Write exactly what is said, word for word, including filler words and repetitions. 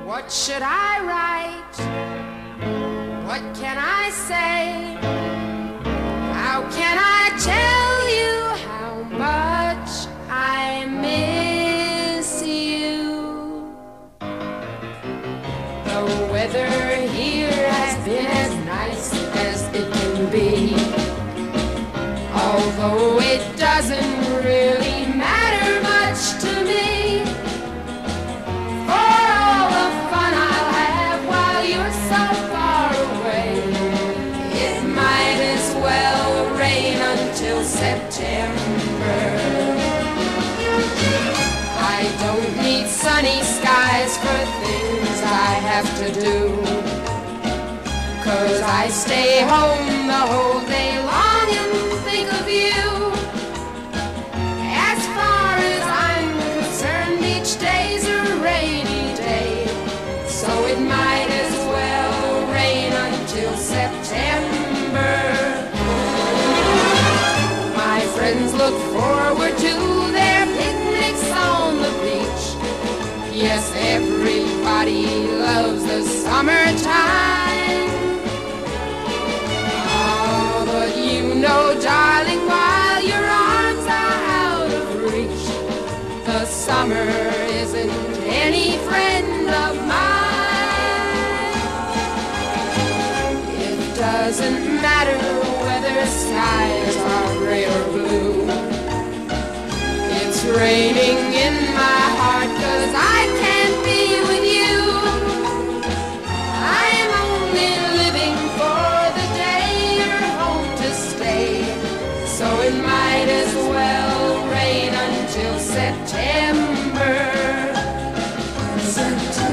What should I write? What can I say? How can I tell you how much I miss you? The weather here has been as nice as it can be, although it doesn't really matter much to me. For all the fun I'll have while you're so far away, it might as well rain until September. I don't need sunny skies for things I have to do, 'cause I stay home the whole day long and think of you. As far as I'm concerned, each day's a rainy day, so it might as well rain until September. My friends look forward to their picnics on the beach. Yes, everybody loves the summertime. Oh, but you know, darling, while your arms are out of reach, the summer isn't any friend of mine. It doesn't matter whether skies are gray or blue. It's raining in my heart 'cause I can't be with you. I'm only living for the day you're home to stay, so it might as well rain until September. September.